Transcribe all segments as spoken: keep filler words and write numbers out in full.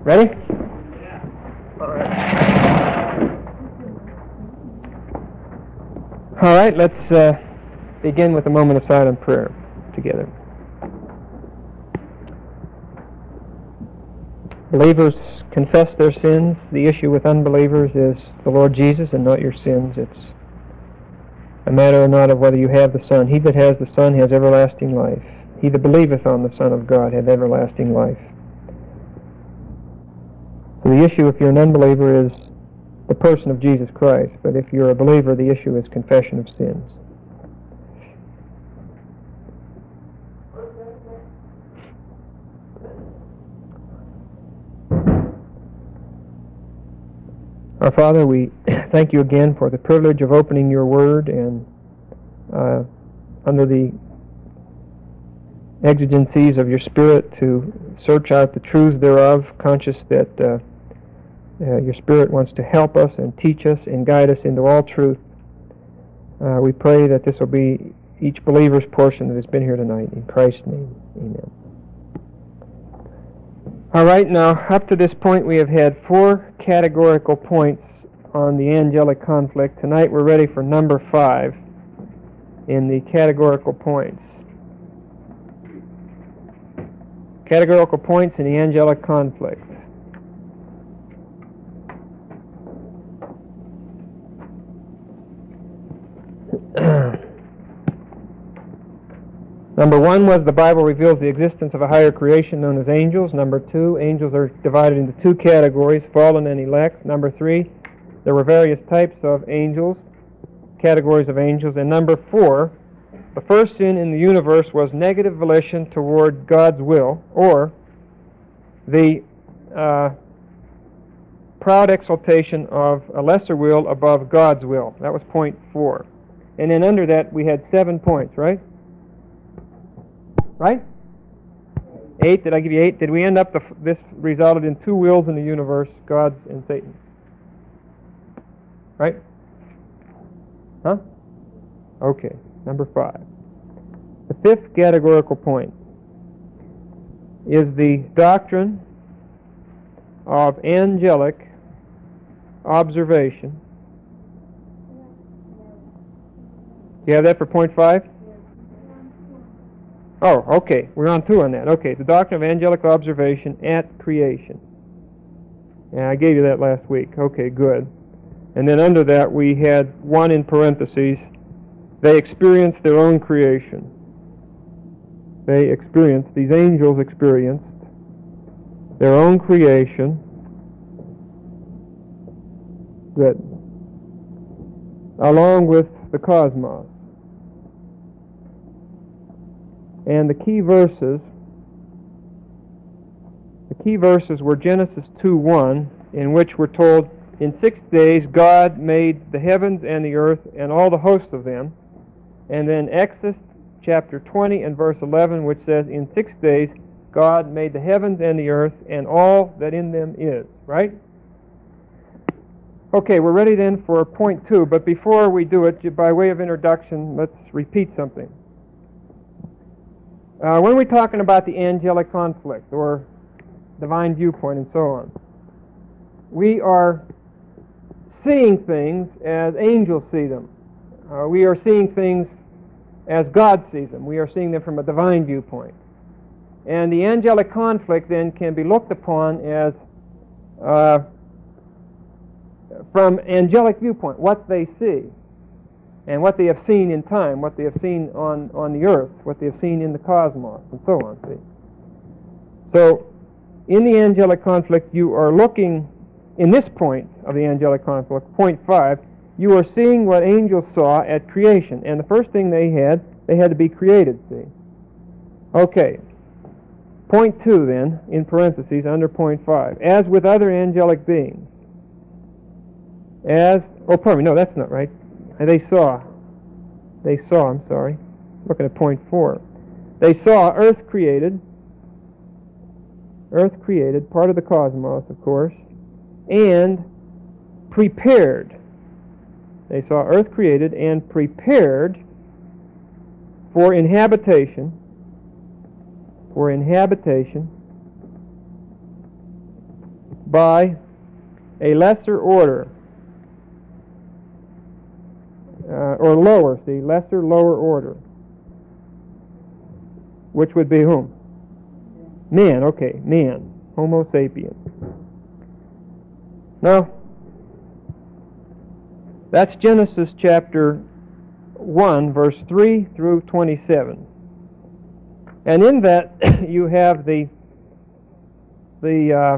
Ready? Yeah. All right. All right, let's uh, begin with a moment of silent prayer together. Believers confess their sins. The issue with unbelievers is the Lord Jesus and not your sins. It's a matter or not of whether you have the Son. He that has the Son has everlasting life. He that believeth on the Son of God hath everlasting life. So the issue, if you're an unbeliever, is the person of Jesus Christ. But if you're a believer, the issue is confession of sins. Our Father, we thank you again for the privilege of opening your Word and uh, under the exigencies of your Spirit to search out the truths thereof, conscious that uh, uh, your Spirit wants to help us and teach us and guide us into all truth. Uh, we pray that this will be each believer's portion that has been here tonight. In Christ's name, amen. All right, now, up to this point we have had four categorical points on the angelic conflict. Tonight we're ready for number five in the categorical points. Categorical points in the angelic conflict. Number one was the Bible reveals the existence of a higher creation known as angels. Number two, angels are divided into two categories, fallen and elect. Number three, there were various types of angels, categories of angels. And number four, the first sin in the universe was negative volition toward God's will, or the uh, proud exaltation of a lesser will above God's will. That was point four. And then under that we had seven points, right? Right? Eight. Did I give you eight? Did we end up, the, this resulted in two wills in the universe, God's and Satan's. Right? Huh? Okay. Number five. The fifth categorical point is the doctrine of angelic observation. Do you have that for point five? Oh, okay. We're on two on that. Okay, the doctrine of angelic observation at creation. Yeah, I gave you that last week. Okay, good. And then under that we had one in parentheses. They experienced their own creation. They experienced, these angels experienced their own creation. Good. Along with the cosmos. And the key verses, the key verses were Genesis two one, in which we're told, in six days God made the heavens and the earth and all the hosts of them. And then Exodus chapter twenty and verse eleven, which says, in six days God made the heavens and the earth and all that in them is. Right? Okay, we're ready then for point two, but before we do it, by way of introduction, let's repeat something. Uh, when we're talking about the angelic conflict or divine viewpoint and so on, we are seeing things as angels see them. Uh, we are seeing things as God sees them. We are seeing them from a divine viewpoint. And the angelic conflict then can be looked upon as uh, from angelic viewpoint, what they see. And what they have seen in time, what they have seen on, on the earth, what they have seen in the cosmos, and so on. See? So, in the angelic conflict, you are looking, in this point of the angelic conflict, point five, you are seeing what angels saw at creation. And the first thing they had, they had to be created, see? Okay. Point two, then, in parentheses, under point five. As with other angelic beings. As, oh, pardon me, no, that's not right. They saw, they saw, I'm sorry, looking at point four. They saw earth created, earth created, part of the cosmos, of course, and prepared. They saw earth created and prepared for inhabitation, for inhabitation by a lesser order, uh, or lower, see, lesser, lower order, which would be whom? Man, okay, man, Homo sapiens. Now, that's Genesis chapter one, verse three through twenty-seven. And in that you have the the uh,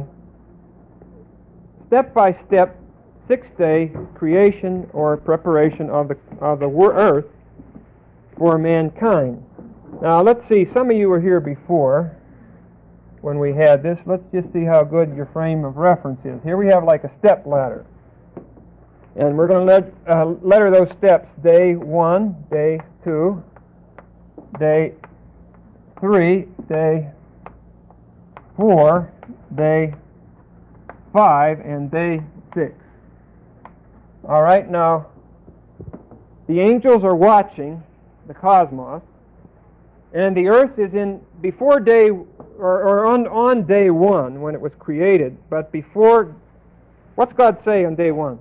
step-by-step six-day creation or preparation of the of the earth for mankind. Now let's see, some of you were here before when we had this. Let's just see how good your frame of reference is. Here we have like a step ladder. And we're going to let, uh, letter those steps: day one, day two, day three, day four, day five, and day six. All right, now the angels are watching the cosmos, and the earth is in before day or, or on on day one when it was created. But before, what's God say on day one?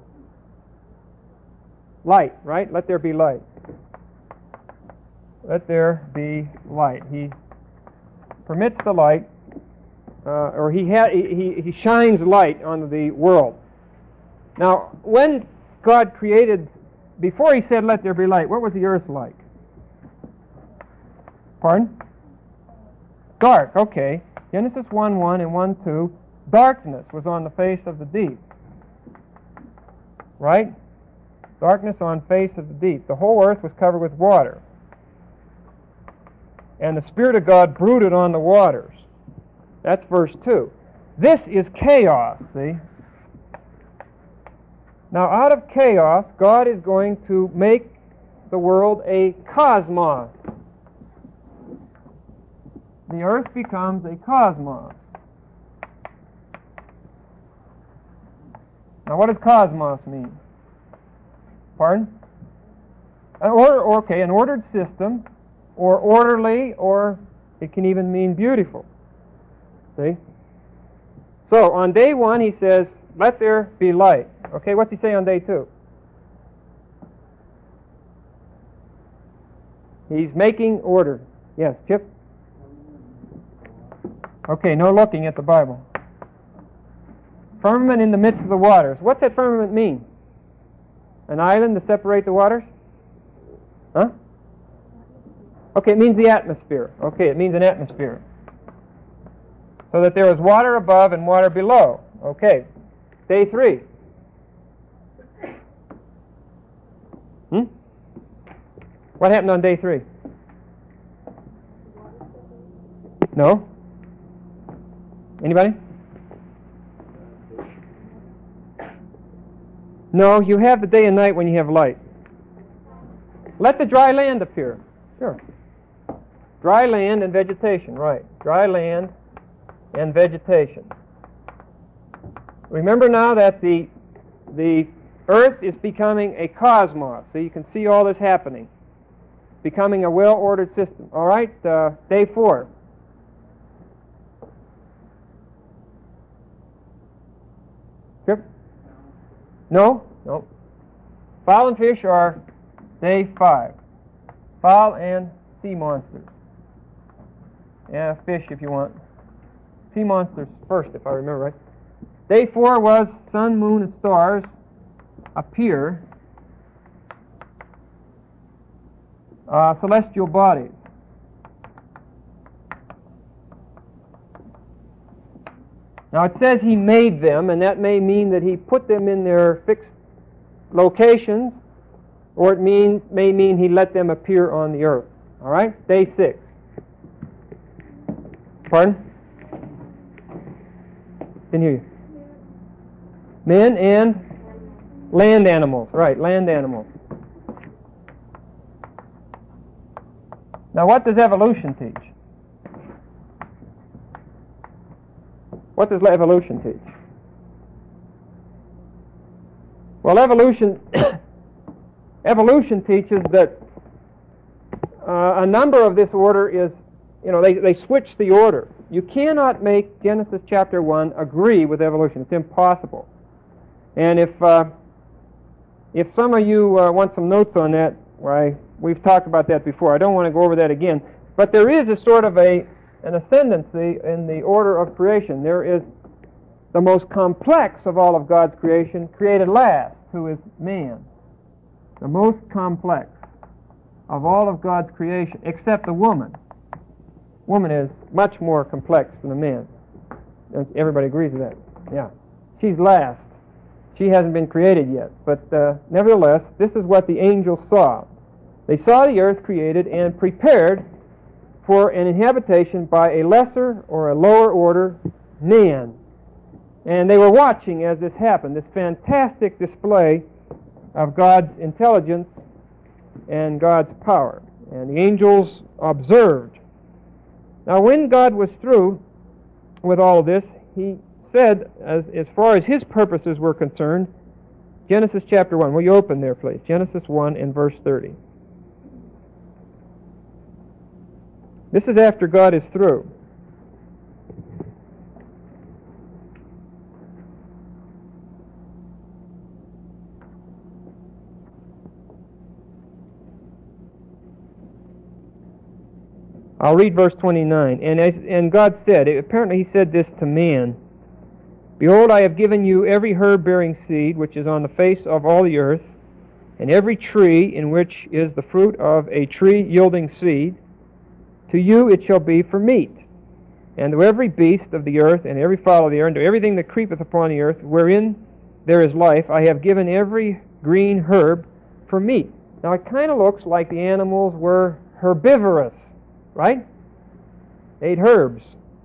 Light, right? Let there be light. Let there be light. He permits the light, uh, or he, ha- he he shines light on the world. Now, when God created, before He said, "Let there be light," what was the earth like? Pardon? Dark. Okay. Genesis one one and one two. Darkness was on the face of the deep. Right? Darkness on face of the deep. The whole earth was covered with water. And the Spirit of God brooded on the waters. That's verse two. This is chaos, see? Now, out of chaos, God is going to make the world a cosmos. The earth becomes a cosmos. Now, what does cosmos mean? Pardon? An order, okay, an ordered system, or orderly, or it can even mean beautiful. See? So, on day one, He says, "Let there be light." Okay, what's He say on day two? He's making order. Yes, Chip? Okay, no looking at the Bible. Firmament in the midst of the waters. What's that firmament mean? An island to separate the waters? Huh? Okay, it means the atmosphere. Okay, it means an atmosphere. So that there is water above and water below. Okay. Day three. Hmm? What happened on day three? No? Anybody? No, you have the day and night when you have light. Let the dry land appear. Sure. Dry land and vegetation, right. Dry land and vegetation. Remember now that the the earth is becoming a cosmos. So you can see all this happening. Becoming a well-ordered system. All right, uh, day four. Sure. No? No. Fowl and fish are day five. Fowl and sea monsters. Yeah, fish if you want. Sea monsters first, if I remember right. Day four was sun, moon, and stars appear. Uh, celestial bodies. Now it says He made them, and that may mean that He put them in their fixed locations, or it means may mean He let them appear on the earth. All right? Day six. Pardon? Didn't hear you. Men and land animals. Right, land animals. Now what does evolution teach? What does evolution teach? Well, evolution evolution teaches that uh, a number of this order is, you know, they, they switch the order. You cannot make Genesis chapter one agree with evolution. It's impossible. And if uh, if some of you uh, want some notes on that, why, we've talked about that before. I don't want to go over that again. But there is a sort of a an ascendancy in the order of creation. There is the most complex of all of God's creation created last, who is man. The most complex of all of God's creation, except the woman. Woman is much more complex than a man. Everybody agrees with that. Yeah. She's last. She hasn't been created yet. But uh, nevertheless, this is what the angels saw. They saw the earth created and prepared for an inhabitation by a lesser or a lower order man. And they were watching as this happened, this fantastic display of God's intelligence and God's power. And the angels observed. Now, when God was through with all of this, He said, as, as far as His purposes were concerned, Genesis chapter one. Will you open there, please? Genesis one and verse thirty. This is after God is through. I'll read verse twenty-nine. And, as, and God said, apparently He said this to man, Behold, I have given you every herb bearing seed which is on the face of all the earth, and every tree in which is the fruit of a tree yielding seed. To you it shall be for meat. And to every beast of the earth, and every fowl of the air, and to everything that creepeth upon the earth, wherein there is life, I have given every green herb for meat. Now it kind of looks like the animals were herbivorous, right? They ate herbs.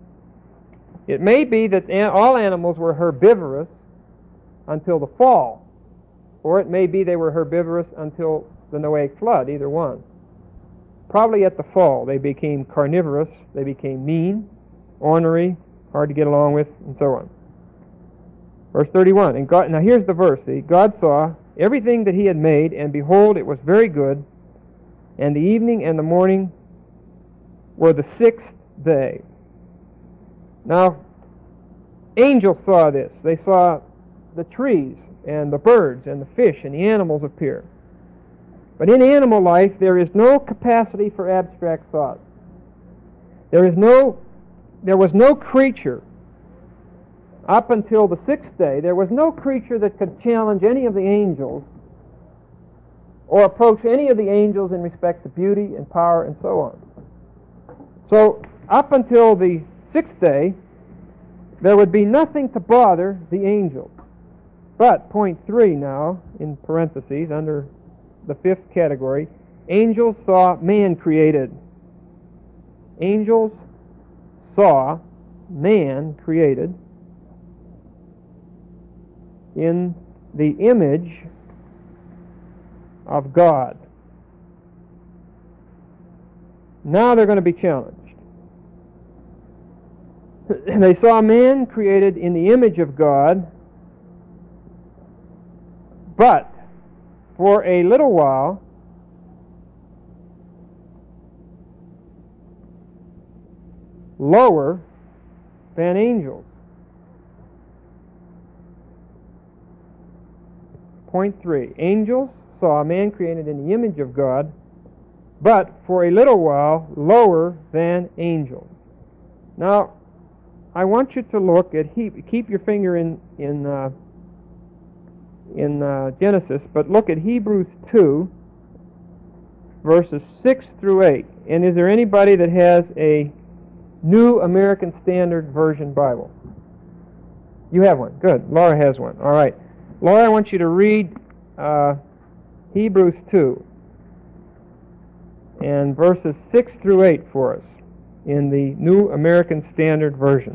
It may be that all animals were herbivorous until the fall, or it may be they were herbivorous until the Noahic flood, either one. Probably at the fall they became carnivorous, they became mean, ornery, hard to get along with, and so on. Verse thirty-one, and God, now here's the verse, see, God saw everything that He had made, and behold, it was very good, and the evening and the morning were the sixth day. Now, angels saw this. They saw the trees and the birds and the fish and the animals appear. But in animal life, there is no capacity for abstract thought. There is no, there was no creature up until the sixth day. There was no creature that could challenge any of the angels or approach any of the angels in respect to beauty and power and so on. So, up until the sixth day, there would be nothing to bother the angels. But, point three now, in parentheses, under the fifth category, angels saw man created. Angels saw man created in the image of God. Now they're going to be challenged. They saw man created in the image of God, but for a little while lower than angels. Point three. Angels saw man created in the image of God, but for a little while lower than angels. Now, I want you to look at, he, keep your finger in in uh, in uh, Genesis, but look at Hebrews two, verses six through eight. And is there anybody that has a New American Standard Version Bible? You have one. Good. Laura has one. All right. Laura, I want you to read uh, Hebrews two and verses six through eight for us in the New American Standard Version.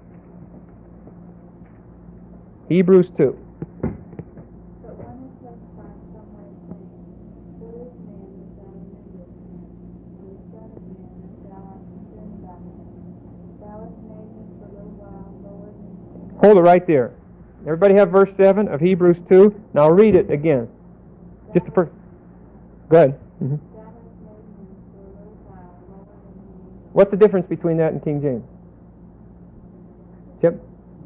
Hebrews two. But one is justified some way, saying, What is man that thou rememberest him? And the Son of man that thou art concerned about him? Thou hast made him for a little while lower than angels. Hold it right there. Everybody have verse seven of Hebrews two? Now read it again. Just to per- Go ahead. Mm-hmm. Thou hast made him for a little while lower than angels. What's the difference between that and King James? Chip?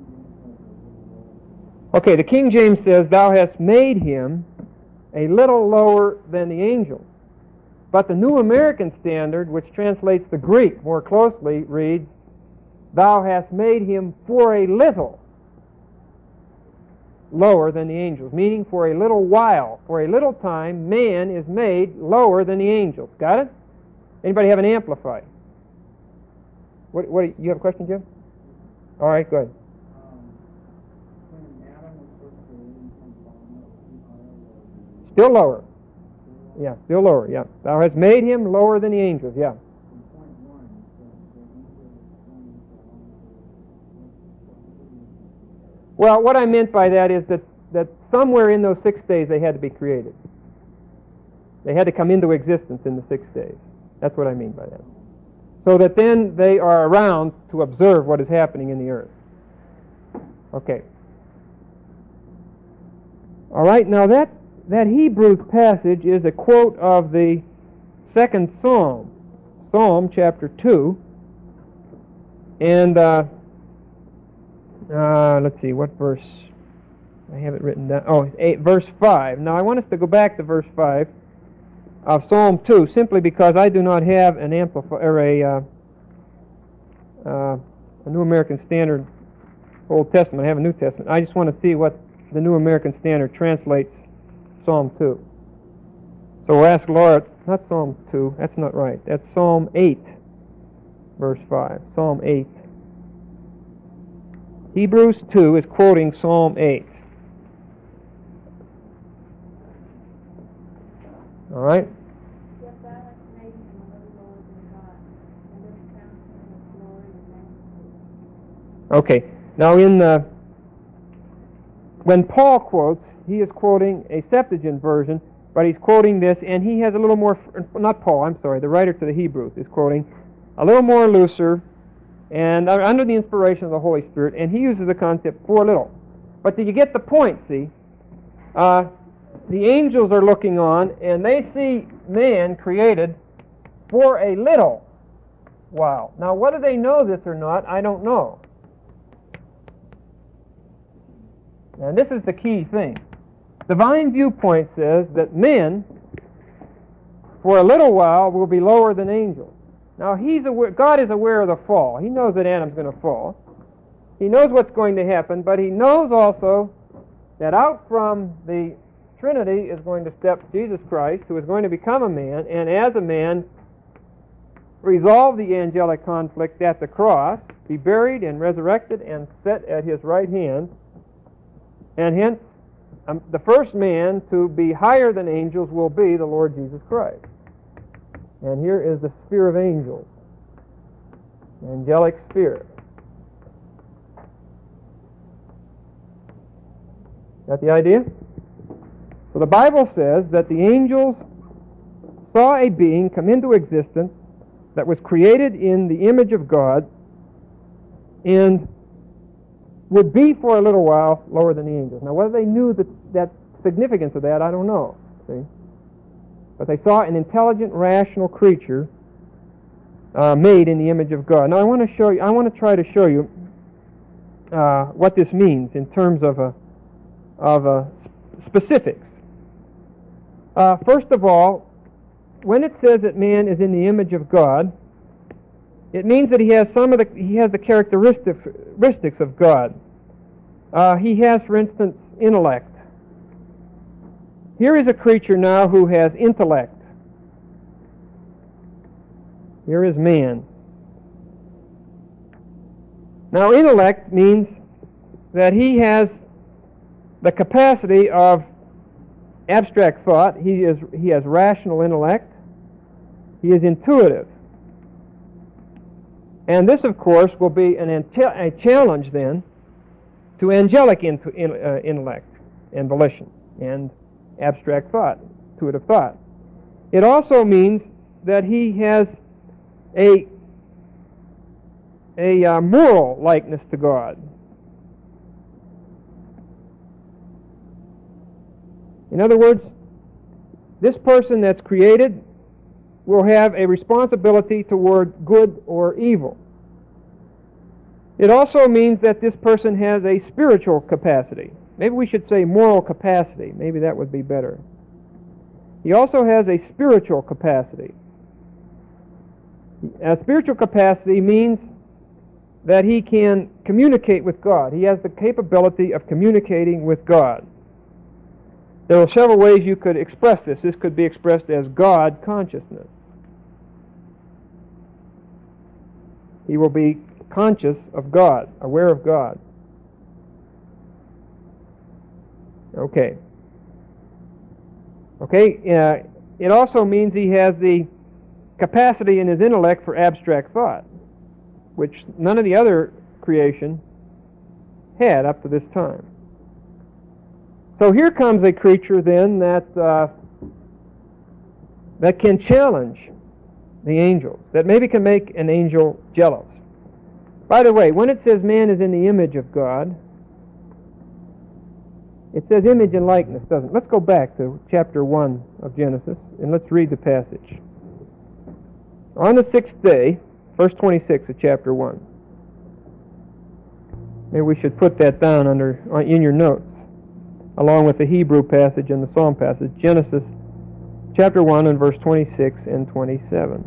Okay, the King James says, "Thou hast made him a little lower than the angels." But the New American Standard, which translates the Greek more closely, reads, "Thou hast made him for a little lower than the angels," meaning for a little while, for a little time, man is made lower than the angels. Got it? Anybody have an amplified? What? What? You have a question, Jim? All right, go ahead. Still lower. Yeah, still lower, yeah. Thou hast made him lower than the angels, yeah. Well, what I meant by that is that, that somewhere in those six days they had to be created. They had to come into existence in the six days. That's what I mean by that. So that then they are around to observe what is happening in the earth. Okay. All right, now that That Hebrews passage is a quote of the second Psalm, Psalm chapter two, and uh, uh, let's see, what verse? I have it written down. Oh, eight, verse five. Now I want us to go back to verse five of Psalm two, simply because I do not have an amplifier or a, uh, uh, a New American Standard Old Testament. I have a New Testament. I just want to see what the New American Standard translates Psalm two. So we'll ask Laura, not Psalm two, that's not right. That's Psalm eight, verse five. Psalm eight. Hebrews two is quoting Psalm eight. All right? Yet thou hast made him a little lower than God, and didst count him with glory and majesty. Okay. Now in the, when Paul quotes, he is quoting a Septuagint version, but he's quoting this, and he has a little more, not Paul, I'm sorry, the writer to the Hebrews is quoting a little more looser and under the inspiration of the Holy Spirit, and he uses the concept for little. But do you get the point, see? Uh, the angels are looking on, and they see man created for a little while. Now, whether they know this or not, I don't know. And this is the key thing. Divine viewpoint says that men, for a little while, will be lower than angels. Now, he's aware, God is aware of the fall. He knows that Adam's going to fall. He knows what's going to happen, but he knows also that out from the Trinity is going to step Jesus Christ, who is going to become a man, and as a man, resolve the angelic conflict at the cross, be buried and resurrected and set at his right hand, and hence, Um, the first man to be higher than angels will be the Lord Jesus Christ. And here is the sphere of angels, angelic sphere. Got the idea? So the Bible says that the angels saw a being come into existence that was created in the image of God and would be for a little while lower than the angels. Now, whether they knew that, that significance of that, I don't know. See? But they saw an intelligent, rational creature uh, made in the image of God. Now, I want to show you. I want to try to show you uh, what this means in terms of a, of a specifics. Uh, first of all, when it says that man is in the image of God, it means that he has some of the he has the characteristics characteristics of God. Uh, he has, for instance, intellect. Here is a creature now who has intellect. Here is man. Now, intellect means that he has the capacity of abstract thought. He is he has rational intellect. He is intuitive. And this, of course, will be an ante- a challenge then to angelic in, in, uh, intellect and volition and abstract thought, intuitive thought. It also means that he has a, a uh, moral likeness to God. In other words, this person that's created will have a responsibility toward good or evil. It also means that this person has a spiritual capacity. Maybe we should say moral capacity. Maybe that would be better. He also has a spiritual capacity. A spiritual capacity means that he can communicate with God. He has the capability of communicating with God. There are several ways you could express this. This could be expressed as God consciousness. He will be conscious of God, aware of God. Okay. Okay, uh, it also means he has the capacity in his intellect for abstract thought, which none of the other creation had up to this time. So here comes a creature then that uh, that can challenge the angels, that maybe can make an angel jealous. By the way, when it says man is in the image of God, it says image and likeness, doesn't it? Let's go back to chapter one of Genesis, and let's read the passage. On the sixth day, verse twenty-six of chapter one. Maybe we should put that down under in your notes, along with the Hebrew passage and the Psalm passage. Genesis chapter one and verse twenty-six and twenty-seven.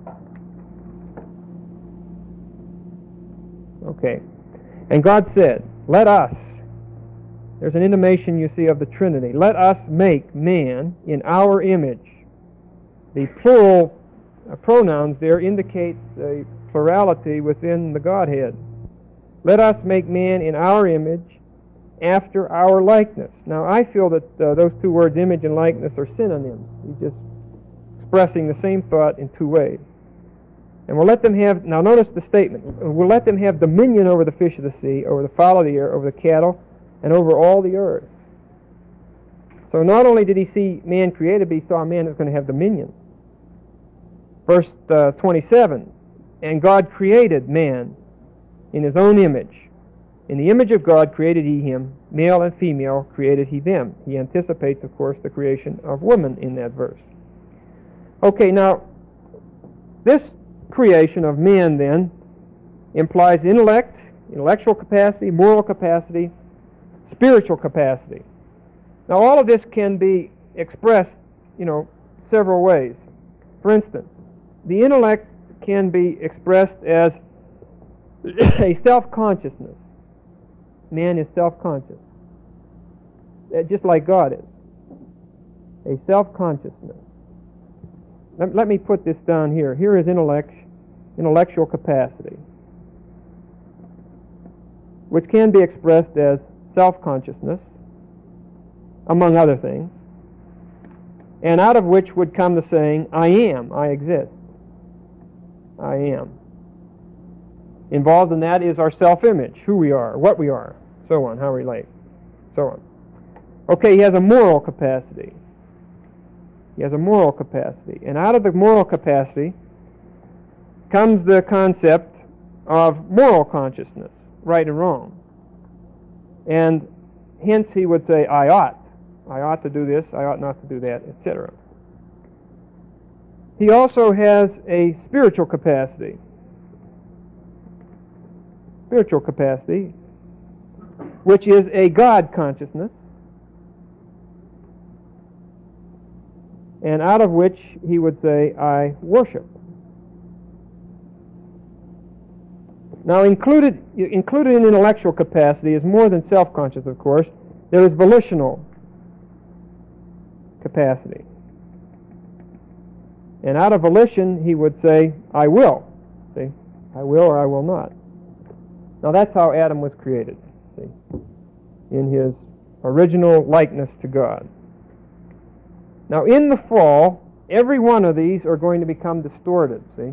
Okay. And God said, let us, there's an intimation you see of the Trinity, let us make man in our image. The plural uh, pronouns there indicate the plurality within the Godhead. Let us make man in our image, after our likeness. Now, I feel that uh, those two words, image and likeness, are synonyms. He's just expressing the same thought in two ways. And we'll let them have, now notice the statement, we'll let them have dominion over the fish of the sea, over the fowl of the air, over the cattle, and over all the earth. So not only did he see man created, but he saw a man that was going to have dominion. Verse uh, twenty-seven, and God created man in his own image. In the image of God created he him, male and female created he them. He anticipates, of course, the creation of woman in that verse. Okay, now, this creation of man, then, implies intellect, intellectual capacity, moral capacity, spiritual capacity. Now, all of this can be expressed, you know, several ways. For instance, the intellect can be expressed as a self-consciousness. Man is self-conscious, just like God is. A self-consciousness. Let, let me put this down here. Here is intellect, intellectual capacity, which can be expressed as self-consciousness, among other things, and out of which would come the saying, I am, I exist, I am. Involved in that is our self-image, who we are, what we are, so on, how we relate, so on. Okay, he has a moral capacity. He has a moral capacity. And out of the moral capacity comes the concept of moral consciousness, right and wrong. And hence he would say, I ought. I ought to do this, I ought not to do that, et cetera. He also has a spiritual capacity. Spiritual capacity, which is a God consciousness, and out of which he would say, I worship. Now, included, included in intellectual capacity is more than self-conscious, of course. There is volitional capacity. And out of volition, he would say, I will. See? I will or I will not. Now, that's how Adam was created, see? In his original likeness to God. Now, in the fall, every one of these are going to become distorted, see?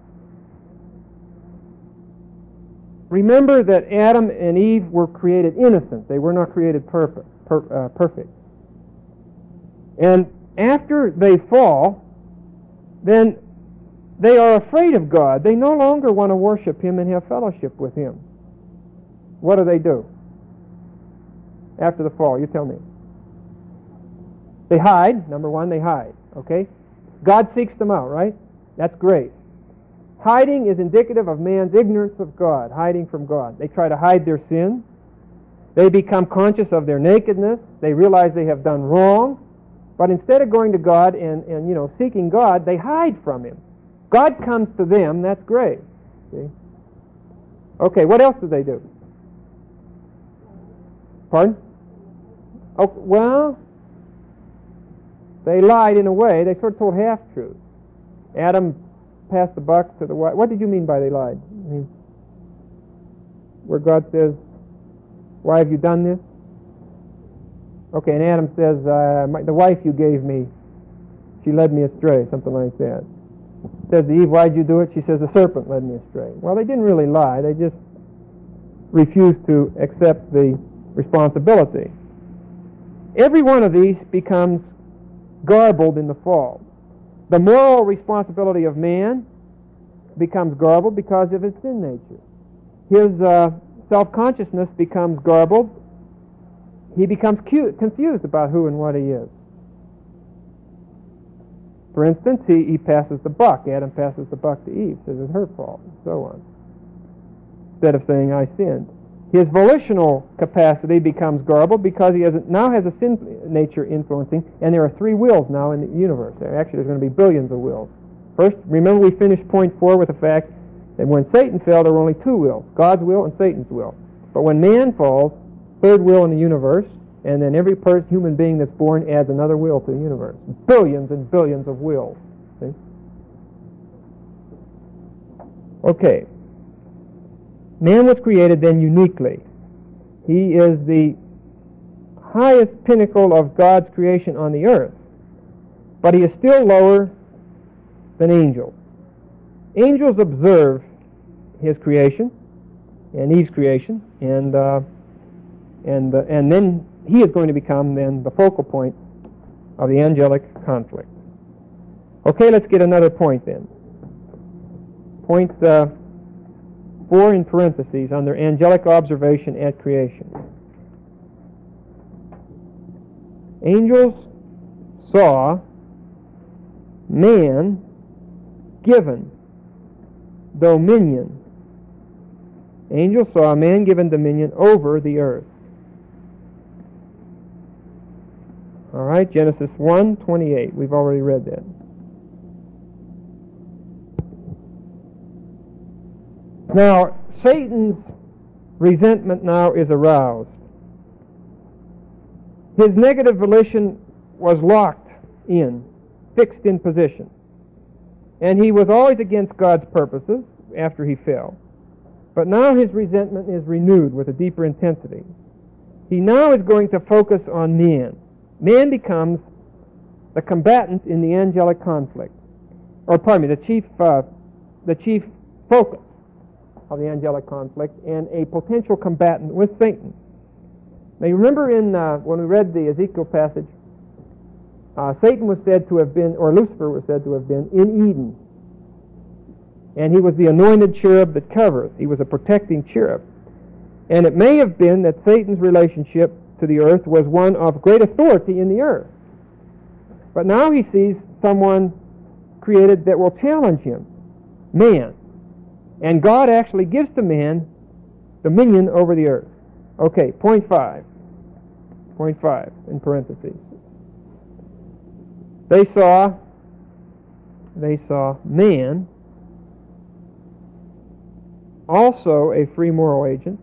Remember that Adam and Eve were created innocent. They were not created perfect. Per, uh, perfect. And after they fall, then they are afraid of God. They no longer want to worship Him and have fellowship with Him. What do they do after the fall? You tell me. They hide. Number one, they hide. Okay? God seeks them out, right? That's great. Hiding is indicative of man's ignorance of God, hiding from God. They try to hide their sin. They become conscious of their nakedness. They realize they have done wrong. But instead of going to God and, and you know, seeking God, they hide from Him. God comes to them, that's great. See? Okay, what else do they do? Pardon? Oh, well, they lied in a way. They sort of told half-truths. Adam passed the buck to the wife. What did you mean by they lied? I mean, where God says, why have you done this? Okay, and Adam says, uh, my, the wife you gave me, she led me astray, something like that. Says to Eve, why'd you do it? She says, the serpent led me astray. Well, they didn't really lie. They just refused to accept the responsibility. Every one of these becomes garbled in the fall. The moral responsibility of man becomes garbled because of his sin nature. His uh, self-consciousness becomes garbled. He becomes cu- confused about who and what he is. For instance, he, he passes the buck. Adam passes the buck to Eve, says it's her fault, and so on. Instead of saying, I sinned. His volitional capacity becomes garbled because he has a, now has a sin nature influencing, and there are three wills now in the universe. Actually, there's going to be billions of wills. First, remember we finished point four with the fact that when Satan fell, there were only two wills, God's will and Satan's will. But when man falls, third will in the universe, and then every person, human being that's born adds another will to the universe. Billions and billions of wills. See? Okay. Man was created then uniquely. He is the highest pinnacle of God's creation on the earth. But he is still lower than angels. Angels observe his creation and Eve's creation, and uh, and uh, and then he is going to become then the focal point of the angelic conflict. Okay, let's get another point then. Point uh, four in parentheses under angelic observation at creation. Angels saw man given dominion. Angels saw man given dominion over the earth. All right, Genesis one twenty-eight. We've already read that. Now, Satan's resentment now is aroused. His negative volition was locked in, fixed in position. And he was always against God's purposes after he fell. But now his resentment is renewed with a deeper intensity. He now is going to focus on man. Man becomes the combatant in the angelic conflict. Or pardon me, the chief, uh, the chief focus of the angelic conflict and a potential combatant with Satan. Now you remember in uh, when we read the Ezekiel passage, uh, Satan was said to have been, or Lucifer was said to have been, in Eden. And he was the anointed cherub that covereth. He was a protecting cherub. And it may have been that Satan's relationship to the earth was one of great authority in the earth. But now he sees someone created that will challenge him, man. And God actually gives to man dominion over the earth. Okay, point five. Point five in parentheses. They saw, they saw man, also a free moral agent,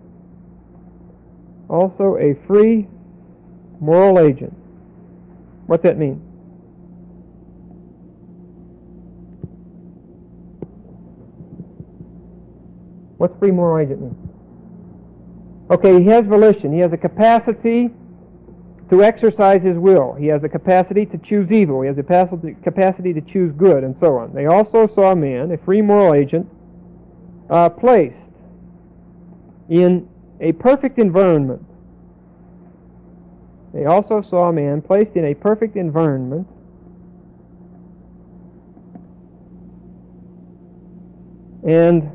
also a free moral agent. What's that mean? What's free moral agent mean? Okay, he has volition. He has a capacity to exercise his will. He has a capacity to choose evil. He has a capacity to choose good, and so on. They also saw man, a free moral agent, uh, placed in a perfect environment. They also saw man placed in a perfect environment and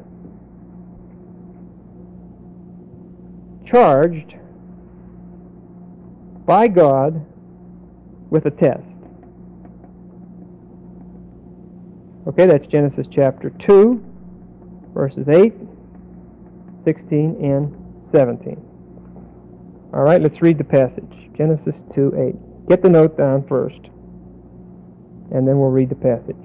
charged by God with a test. Okay, that's Genesis chapter two. verses eight, sixteen, and seventeen. All right, let's read the passage. Genesis two eight. Get the note down first, and then we'll read the passage.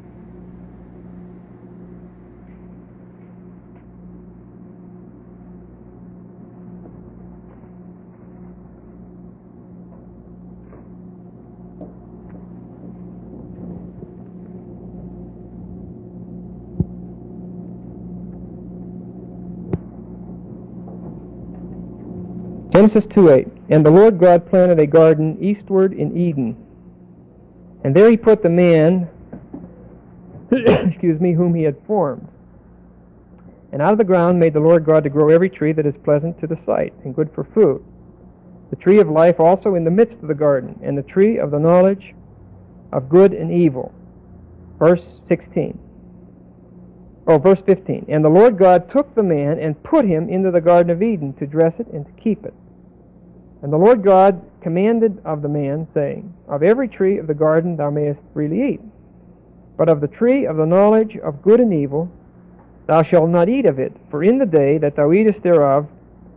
Genesis two eight. And the Lord God planted a garden eastward in Eden, and there he put the man, excuse me, whom he had formed. And out of the ground made the Lord God to grow every tree that is pleasant to the sight, and good for food. The tree of life also in the midst of the garden, and the tree of the knowledge of good and evil. Verse sixteen. Oh, verse fifteen. And the Lord God took the man and put him into the Garden of Eden to dress it and to keep it. And the Lord God commanded of the man, saying, Of every tree of the garden thou mayest freely eat, but of the tree of the knowledge of good and evil thou shalt not eat of it, for in the day that thou eatest thereof,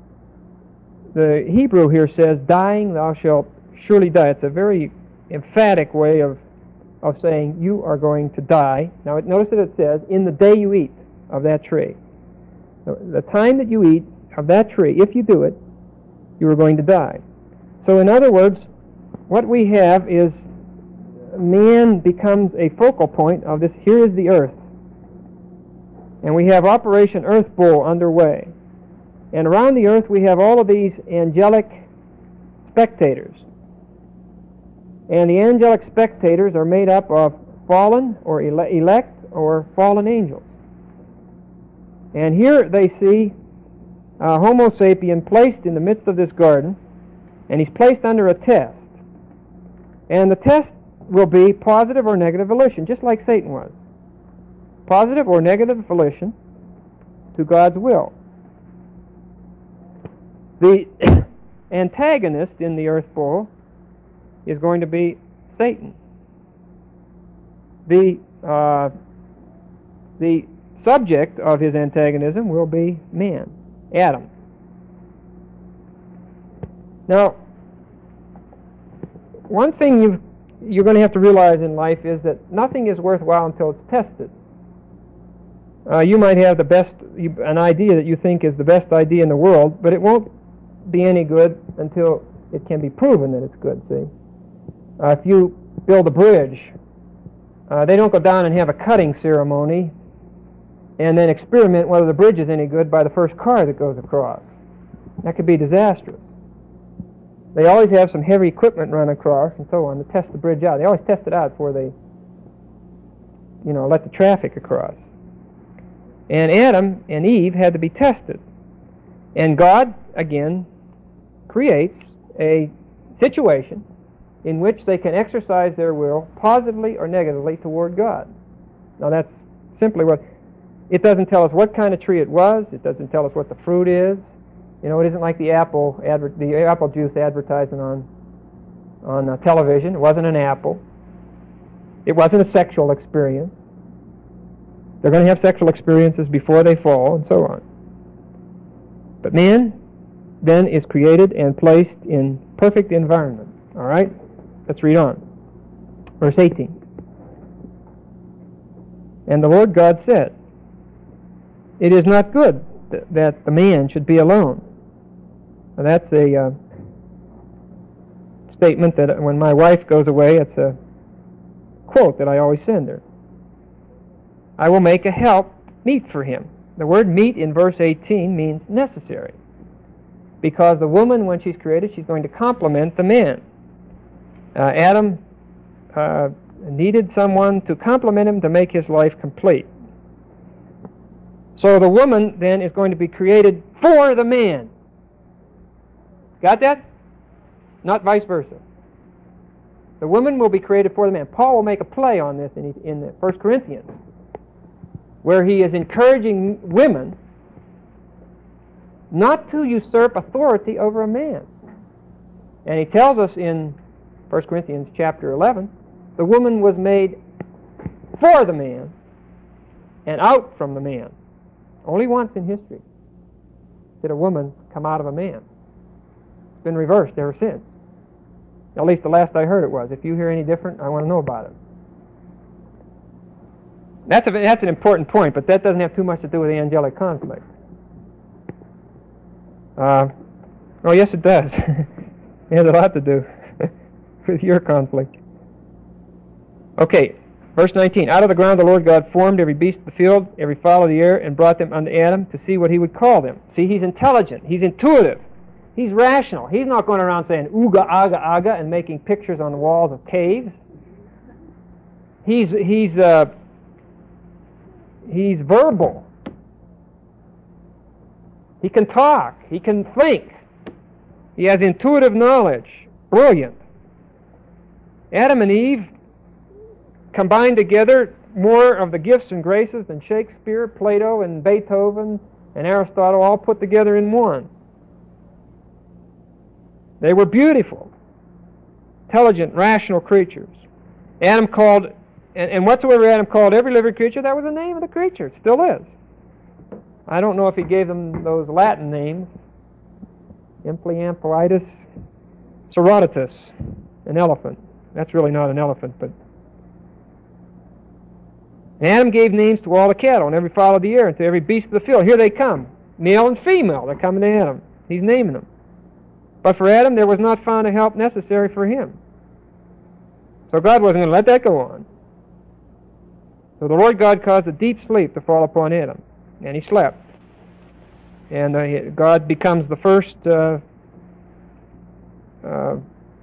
the Hebrew here says, dying thou shalt surely die. It's a very emphatic way of, of saying you are going to die. Now notice that it says, in the day you eat of that tree. The time that you eat of that tree, if you do it, you are going to die. So in other words, what we have is man becomes a focal point of this. Here is the earth. And we have Operation Earth Bull underway. And around the earth we have all of these angelic spectators. And the angelic spectators are made up of fallen or ele- elect or fallen angels. And here they see Uh, Homo sapien placed in the midst of this garden, and he's placed under a test. And the test will be positive or negative volition, just like Satan was. Positive or negative volition to God's will. The antagonist in the earth bowl is going to be Satan. The, uh, the subject of his antagonism will be man. Adam. Now, one thing you've, you're going to have to realize in life is that nothing is worthwhile until it's tested. Uh, you might have the best, an idea that you think is the best idea in the world, but it won't be any good until it can be proven that it's good, see? Uh, if you build a bridge, uh, they don't go down and have a cutting ceremony and then experiment whether the bridge is any good by the first car that goes across. That could be disastrous. They always have some heavy equipment run across and so on to test the bridge out. They always test it out before they, you know, let the traffic across. And Adam and Eve had to be tested. And God, again, creates a situation in which they can exercise their will positively or negatively toward God. Now that's simply what... It doesn't tell us what kind of tree it was. It doesn't tell us what the fruit is. You know, it isn't like the apple adver- the apple juice advertising on on uh, television. It wasn't an apple. It wasn't a sexual experience. They're going to have sexual experiences before they fall, and so on. But man then is created and placed in perfect environment. All right? Let's read on. Verse eighteen. And the Lord God said, It is not good th- that the man should be alone. Now that's a uh, statement that when my wife goes away, it's a quote that I always send her. I will make a help meet for him. The word meet in verse eighteen means necessary. Because the woman, when she's created, she's going to complement the man. Uh, Adam uh, needed someone to complement him to make his life complete. So the woman then is going to be created for the man. Got that? Not vice versa. The woman will be created for the man. Paul will make a play on this in, in First Corinthians, where he is encouraging women not to usurp authority over a man. And he tells us in First Corinthians chapter eleven, the woman was made for the man and out from the man. Only once in history did a woman come out of a man. It's been reversed ever since. At least the last I heard it was. If you hear any different, I want to know about it. That's, a, that's an important point, but that doesn't have too much to do with the angelic conflict. Uh, oh, yes, it does. It has a lot to do with your conflict. Okay, verse nineteen. Out of the ground the Lord God formed every beast of the field, every fowl of the air, and brought them unto Adam to see what he would call them. See, he's intelligent. He's intuitive. He's rational. He's not going around saying ooga, aga, aga, and making pictures on the walls of caves. He's, he's, uh, he's verbal. He can talk. He can think. He has intuitive knowledge. Brilliant. Adam and Eve combined together more of the gifts and graces than Shakespeare, Plato, and Beethoven, and Aristotle all put together in one. They were beautiful, intelligent, rational creatures. Adam called, and, and whatsoever Adam called every living creature, that was the name of the creature. It still is. I don't know if he gave them those Latin names. Implyampolitis, Cerodatus, an elephant. That's really not an elephant, but... Adam gave names to all the cattle and every fowl of the air and to every beast of the field. Here they come, male and female. They're coming to Adam. He's naming them. But for Adam, there was not found a help necessary for him. So God wasn't going to let that go on. So the Lord God caused a deep sleep to fall upon Adam, and he slept. And uh, God becomes the first, uh, uh,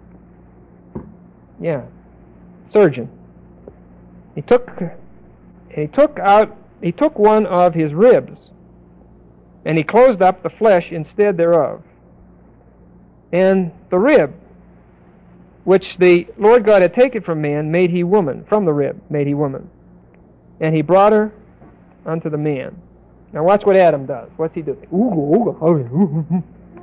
yeah, surgeon. He took, he took out, he took one of his ribs, and he closed up the flesh instead thereof. And the rib, which the Lord God had taken from man, made he woman. From the rib made he woman. And he brought her unto the man. Now watch what Adam does. What's he do? Ooga, ooga, ooga.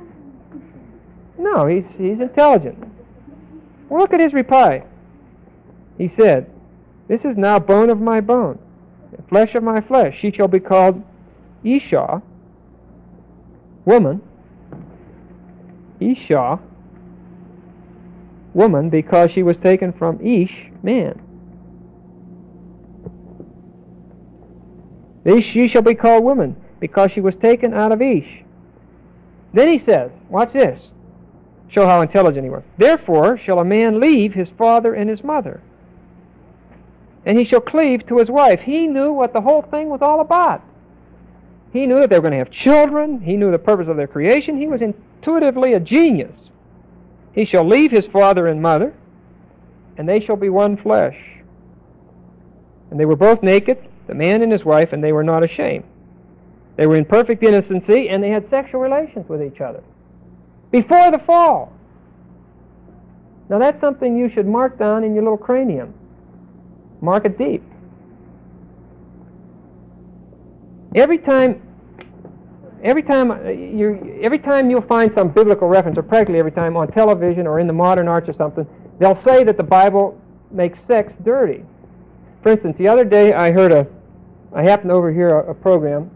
No, he's, he's intelligent. Well, look at his reply. He said, this is now bone of my bone, flesh of my flesh. She shall be called Isha, woman. Isha, woman, because she was taken from Ish, man. She shall be called woman, because she was taken out of Ish. Then he says, watch this. Show how intelligent he was. Therefore shall a man leave his father and his mother, and he shall cleave to his wife. He knew what the whole thing was all about. He knew that they were going to have children. He knew the purpose of their creation. He was intuitively a genius. He shall leave his father and mother, and they shall be one flesh. And they were both naked, the man and his wife, and they were not ashamed. They were in perfect innocency, and they had sexual relations with each other before the fall. Now that's something you should mark down in your little cranium. Mark it deep. Every time, every time you, every time you'll find some biblical reference, or practically every time on television or in the modern arts or something, they'll say that the Bible makes sex dirty. For instance, the other day I heard a, I happened to overhear a, a program,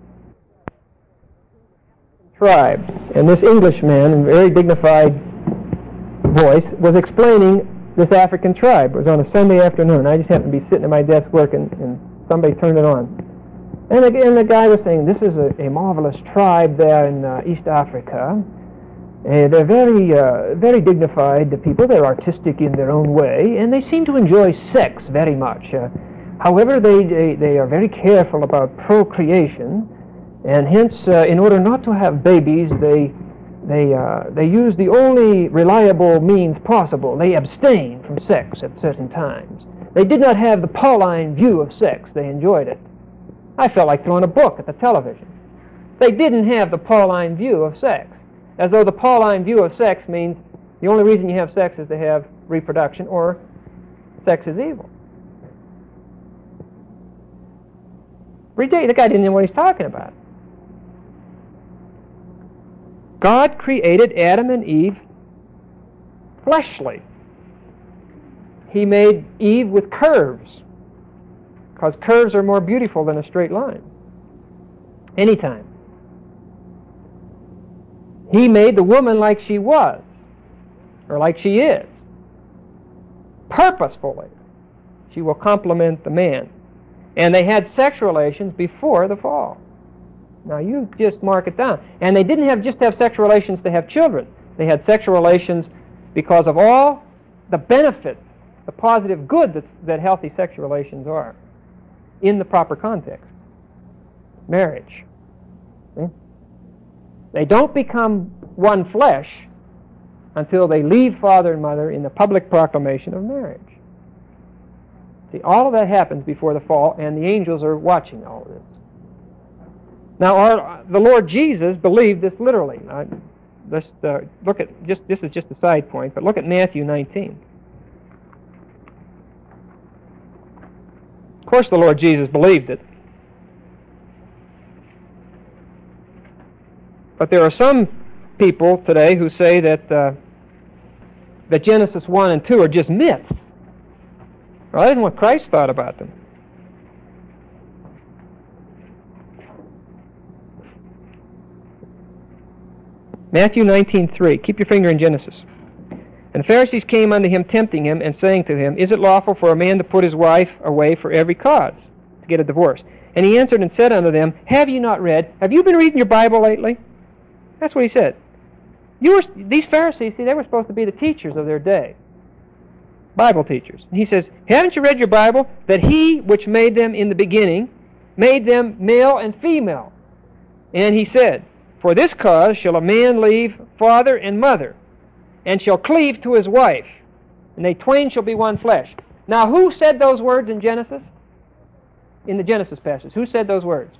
Tribe, and this Englishman, in a very dignified voice, was explaining this African tribe. It was on a Sunday afternoon. I just happened to be sitting at my desk working, and somebody turned it on. And the, and the guy was saying, this is a, a marvelous tribe there in uh, East Africa. Uh, they're very, uh, very dignified people. They're artistic in their own way, and they seem to enjoy sex very much. Uh, however, they, they, they are very careful about procreation, and hence, uh, in order not to have babies, they, they, uh, they use the only reliable means possible. They abstain from sex at certain times. They did not have the Pauline view of sex. They enjoyed it. I felt like throwing a book at the television. They didn't have the Pauline view of sex, as though the Pauline view of sex means the only reason you have sex is to have reproduction, or sex is evil. Ridiculous. The guy didn't know what he's talking about. God created Adam and Eve fleshly. He made Eve with curves, because curves are more beautiful than a straight line. Anytime. He made the woman like she was, or like she is. Purposefully. She will complement the man. And they had sexual relations before the fall. Now you just mark it down. And they didn't have just have sexual relations to have children. They had sexual relations because of all the benefits, the positive good that, that healthy sexual relations are in the proper context. Marriage. See? They don't become one flesh until they leave father and mother in the public proclamation of marriage. See, all of that happens before the fall, and the angels are watching all of this. Now, our, the Lord Jesus believed this literally. Now, let's uh, look at just this is just a side point, but look at Matthew nineteen. Of course, the Lord Jesus believed it. But there are some people today who say that uh, that Genesis one and two are just myths. Well, that isn't what Christ thought about them. Matthew nineteen three. Keep your finger in Genesis. And the Pharisees came unto him, tempting him, and saying to him, Is it lawful for a man to put his wife away for every cause, to get a divorce? And he answered and said unto them, Have you not read? Have you been reading your Bible lately? That's what he said. You were, these Pharisees, see, they were supposed to be the teachers of their day. Bible teachers. And he says, Haven't you read your Bible? That he which made them in the beginning made them male and female. And he said, For this cause shall a man leave father and mother, and shall cleave to his wife, and they twain shall be one flesh. Now, who said those words in Genesis? In the Genesis passage. Who said those words?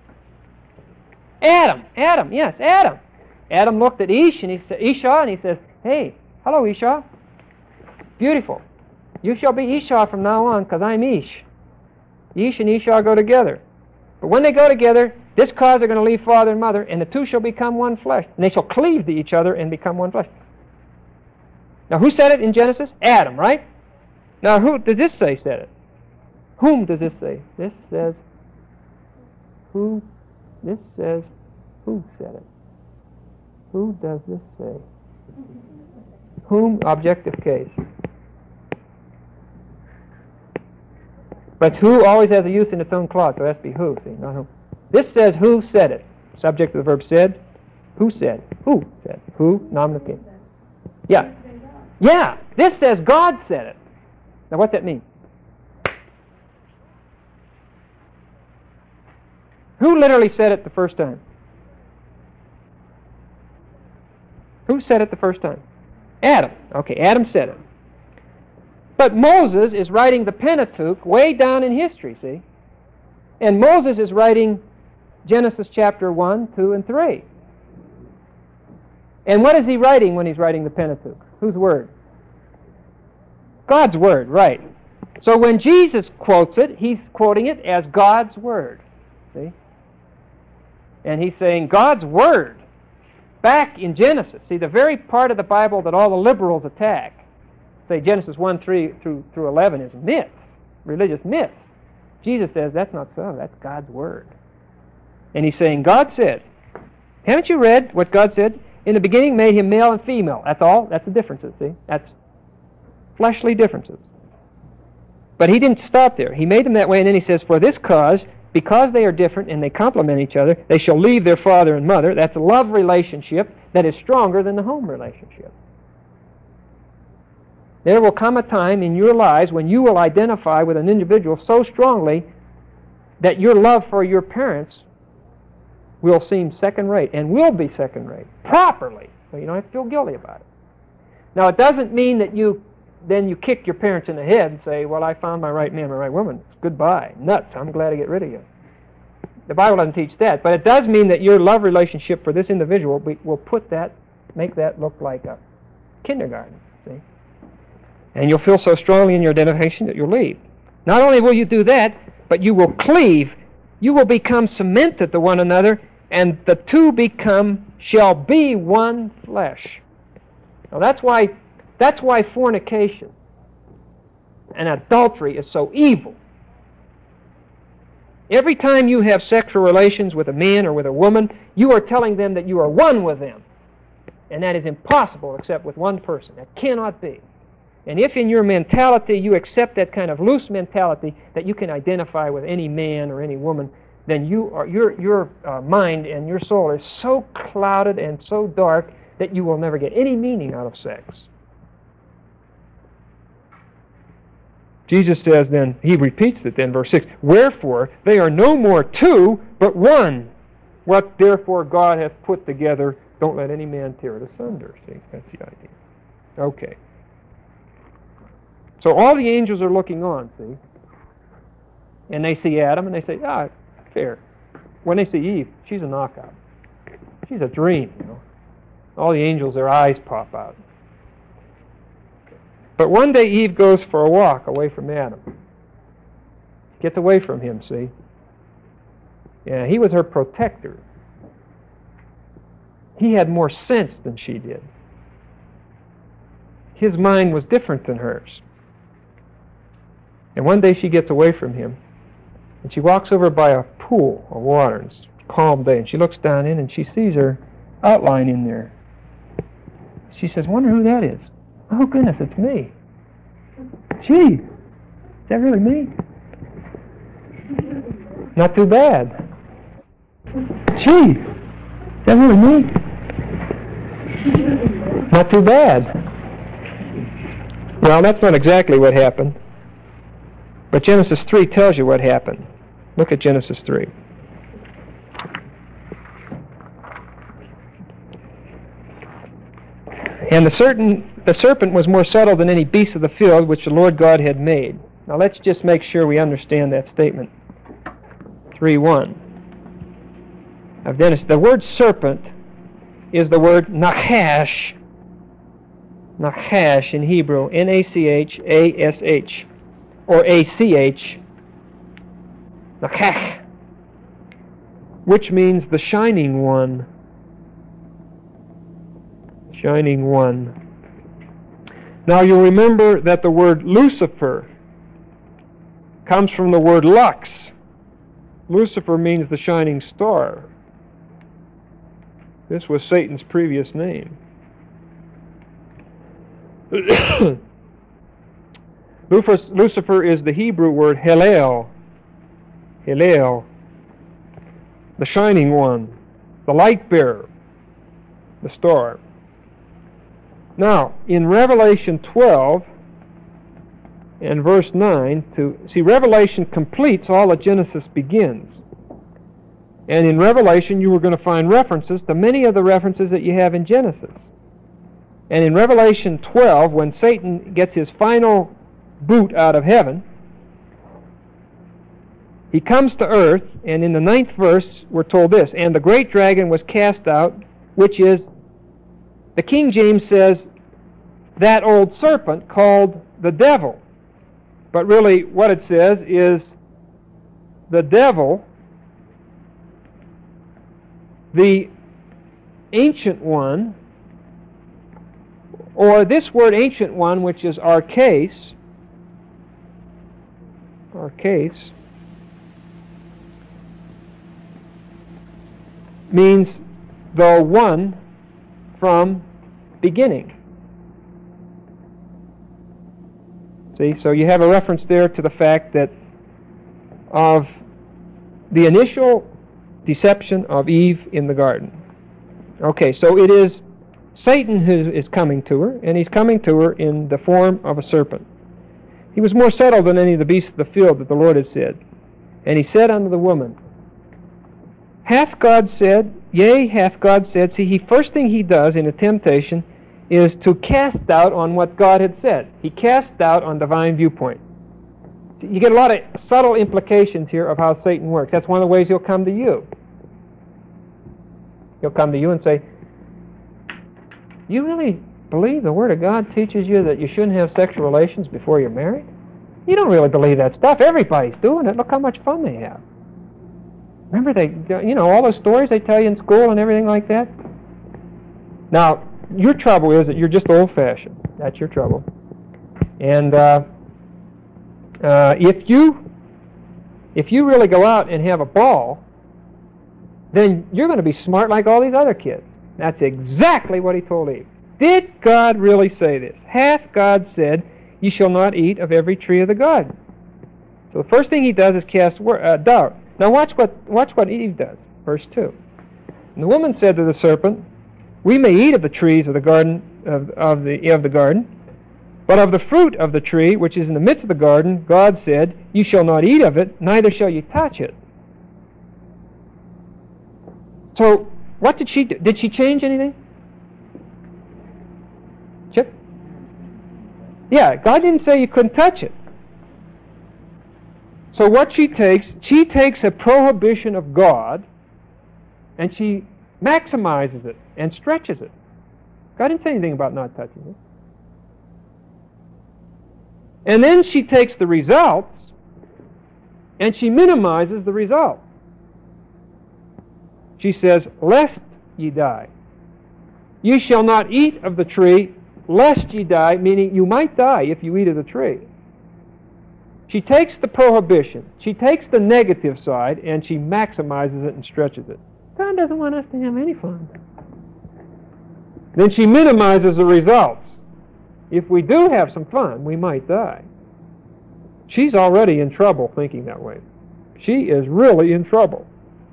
Adam. Adam, yes, Adam. Adam looked at Ish and he said, Esau, and he says, Hey, hello, Esau. Beautiful. You shall be Esau from now on, because I'm Ish. Ish and Esau go together. But when they go together, this cause are going to leave father and mother, and the two shall become one flesh. And they shall cleave to each other and become one flesh. Now, who said it in Genesis? Adam, right? Now, who does this say said it? Whom does this say? This says, who? This says, who said it? Who does this say? Whom? Objective case. But who always has a use in its own clause, so it has to be who, see, not whom. This says who said it. Subject of the verb said. Who said? Who said? Who? Nominative case. Yeah. Yeah. This says God said it. Now what's that mean? Who literally said it the first time? Who said it the first time? Adam. Okay, Adam said it. But Moses is writing the Pentateuch way down in history, see? And Moses is writing Genesis chapter one, two, and three. And what is he writing when he's writing the Pentateuch? Whose word? God's word, right. So when Jesus quotes it, he's quoting it as God's word. See? And he's saying God's word back in Genesis. See, the very part of the Bible that all the liberals attack, say Genesis one, three through, through eleven is myths, religious myths. Jesus says that's not so. That's God's word. And he's saying, God said, haven't you read what God said? In the beginning made him male and female. That's all. That's the differences, see? That's fleshly differences. But he didn't stop there. He made them that way, and then he says, for this cause, because they are different and they complement each other, they shall leave their father and mother. That's a love relationship that is stronger than the home relationship. There will come a time in your lives when you will identify with an individual so strongly that your love for your parents will seem second-rate, and will be second-rate, properly. So you don't have to feel guilty about it. Now, it doesn't mean that you then you kick your parents in the head and say, well, I found my right man, my right woman. Goodbye. Nuts. I'm glad to get rid of you. The Bible doesn't teach that, but it does mean that your love relationship for this individual will put that, make that look like a kindergarten, see? And you'll feel so strongly in your identification that you'll leave. Not only will you do that, but you will cleave. You will become cemented to one another, and the two become, shall be one flesh. Now that's why, that's why fornication and adultery is so evil. Every time you have sexual relations with a man or with a woman, you are telling them that you are one with them. And that is impossible except with one person. That cannot be. And if in your mentality you accept that kind of loose mentality that you can identify with any man or any woman, then you are, your, your uh, mind and your soul is so clouded and so dark that you will never get any meaning out of sex. Jesus says then, he repeats it then, verse six, wherefore they are no more two, but one. What therefore God hath put together, don't let any man tear it asunder. See, that's the idea. Okay. So all the angels are looking on, see? And they see Adam and they say, ah, fair. When they see Eve, she's a knockout. She's a dream, you know. All the angels, their eyes pop out. But one day Eve goes for a walk away from Adam. Gets away from him, see? Yeah, he was her protector. He had more sense than she did. His mind was different than hers. And one day she gets away from him, and she walks over by a pool of water, and it's a calm day, and she looks down in, and she sees her outline in there. She says, wonder who that is. Oh, goodness, it's me. Gee, is that really me? Not too bad. Gee, is that really me? Not too bad. Well, that's not exactly what happened. But Genesis three tells you what happened. Look at Genesis three. And the, certain, the serpent was more subtle than any beast of the field which the Lord God had made. Now let's just make sure we understand that statement. three one. Of Genesis. The word serpent is the word nachash. Nachash in Hebrew. N A C H A S H. Or A C H. Nachach. Which means the shining one. Shining one. Now you'll remember that the word Lucifer comes from the word lux. Lucifer means the shining star. This was Satan's previous name. Lucifer is the Hebrew word Hillel. Hillel. The shining one. The light bearer. The star. Now, in Revelation twelve and verse nine, to see, Revelation completes all that Genesis begins. And in Revelation, you are going to find references to many of the references that you have in Genesis. And in Revelation twelve, when Satan gets his final boot out of heaven, he comes to earth, and in the ninth verse, we're told this, and the great dragon was cast out, which is, the King James says, that old serpent called the devil. But really what it says is the devil, the ancient one, or this word ancient one, which is archais, archais, means the one from beginning. See, so you have a reference there to the fact that of the initial deception of Eve in the garden. Okay, so it is Satan who is coming to her, and he's coming to her in the form of a serpent. He was more subtle than any of the beasts of the field that the Lord had said. And he said unto the woman, hath God said, yea, hath God said. See, he first thing he does in a temptation is to cast doubt on what God had said. He casts doubt on divine viewpoint. You get a lot of subtle implications here of how Satan works. That's one of the ways he'll come to you. He'll come to you and say, you really believe the Word of God teaches you that you shouldn't have sexual relations before you're married? You don't really believe that stuff. Everybody's doing it. Look how much fun they have. Remember, they, you know, all those stories they tell you in school and everything like that? Now, your trouble is that you're just old-fashioned. That's your trouble. And uh, uh, if you if you really go out and have a ball, then you're going to be smart like all these other kids. That's exactly what he told Eve. Did God really say this? Hath God said, ye shall not eat of every tree of the garden? So the first thing he does is cast uh, doubt. Now watch what, watch what Eve does. Verse two. And the woman said to the serpent, we may eat of the trees of the garden of, of the of the garden, but of the fruit of the tree which is in the midst of the garden, God said, you shall not eat of it, neither shall you touch it. So what did she do? Did she change anything? Chip? Yeah, God didn't say you couldn't touch it. So what she takes, she takes a prohibition of God and she maximizes it and stretches it. God didn't say anything about not touching it. And then she takes the results and she minimizes the results. She says, lest ye die. Ye shall not eat of the tree, lest ye die, meaning you might die if you eat of the tree. She takes the prohibition, she takes the negative side, and she maximizes it and stretches it. God doesn't want us to have any fun. Then she minimizes the results. If we do have some fun, we might die. She's already in trouble thinking that way. She is really in trouble.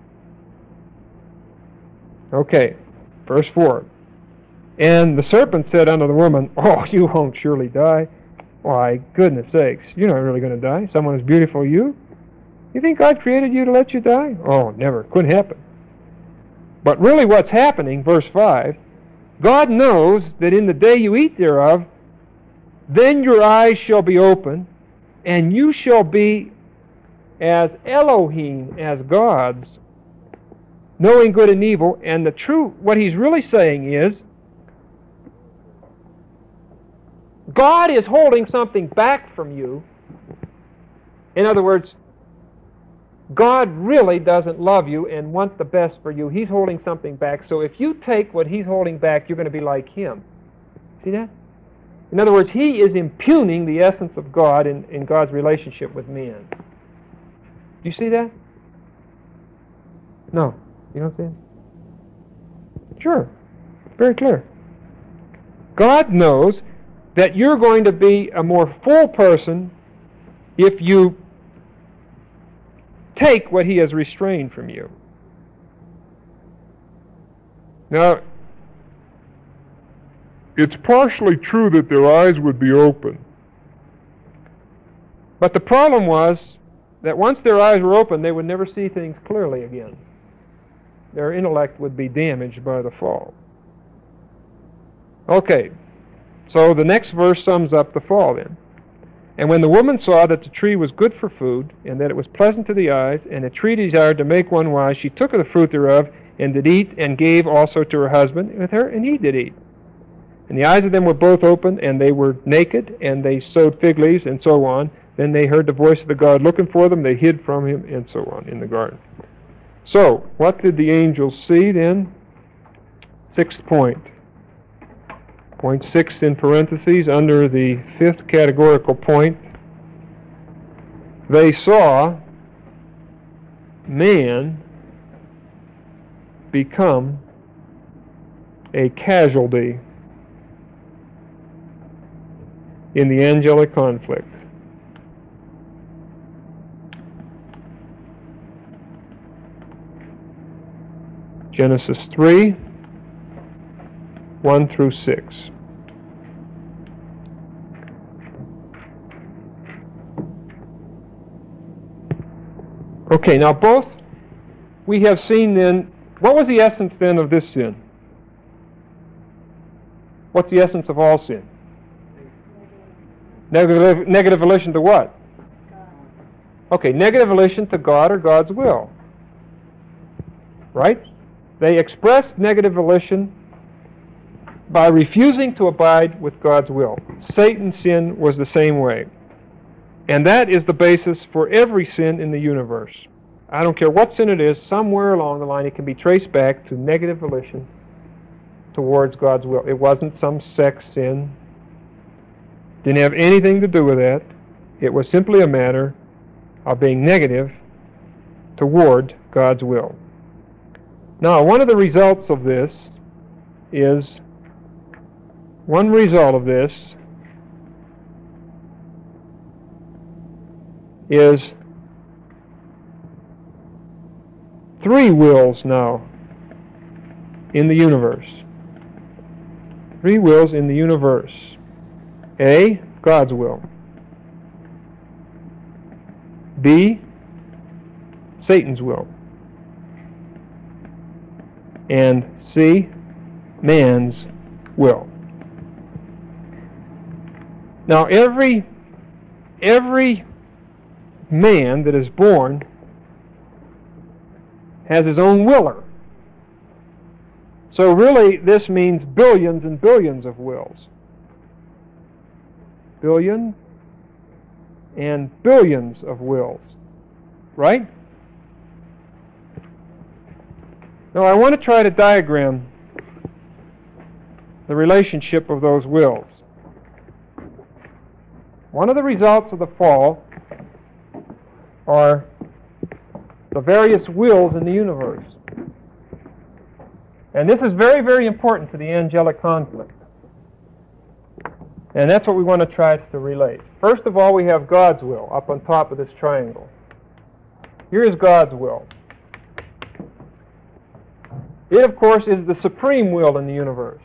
Okay, verse four. And the serpent said unto the woman, oh, you won't surely die. Why, goodness sakes, you're not really going to die. Someone as beautiful as you? You think God created you to let you die? Oh, never. Couldn't happen. But really what's happening, verse five, God knows that in the day you eat thereof, then your eyes shall be opened, and you shall be as Elohim, as gods, knowing good and evil. And the true, what he's really saying is, God is holding something back from you. In other words, God really doesn't love you and want the best for you. He's holding something back. So if you take what he's holding back, you're going to be like him. See that? In other words, he is impugning the essence of God in, in God's relationship with man. Do you see that? No. You don't see it? Sure. Very clear. God knows that you're going to be a more full person if you take what he has restrained from you. Now, it's partially true that their eyes would be open. But the problem was that once their eyes were open, they would never see things clearly again. Their intellect would be damaged by the fall. Okay, so the next verse sums up the fall then. And when the woman saw that the tree was good for food, and that it was pleasant to the eyes, and a tree desired to make one wise, she took of the fruit thereof, and did eat, and gave also to her husband with her, and he did eat. And the eyes of them were both open, and they were naked, and they sewed fig leaves, and so on. Then they heard the voice of the God looking for them, they hid from him, and so on, in the garden. So, what did the angels see then? Sixth point. Point six in parentheses, under the fifth categorical point. They saw man become a casualty in the angelic conflict. Genesis three, one through six. Okay, now both we have seen then, what was the essence then of this sin? What's the essence of all sin? Negative, negative volition to what? Okay, negative volition to God or God's will. Right? They expressed negative volition by refusing to abide with God's will. Satan's sin was the same way. And that is the basis for every sin in the universe. I don't care what sin it is, somewhere along the line it can be traced back to negative volition towards God's will. It wasn't some sex sin. Didn't have anything to do with that. It was simply a matter of being negative toward God's will. Now, one of the results of this is, one result of this is three wills now in the universe. Three wills in the universe. A, God's will. B, Satan's will. And C, man's will. Now every every man that is born has his own willer. So really this means billions and billions of wills. Billion and billions of wills. Right? Now I want to try to diagram the relationship of those wills. One of the results of the fall are the various wills in the universe. And this is very, very important to the angelic conflict. And that's what we want to try to relate. First of all, we have God's will up on top of this triangle. Here is God's will. It, of course, is the supreme will in the universe.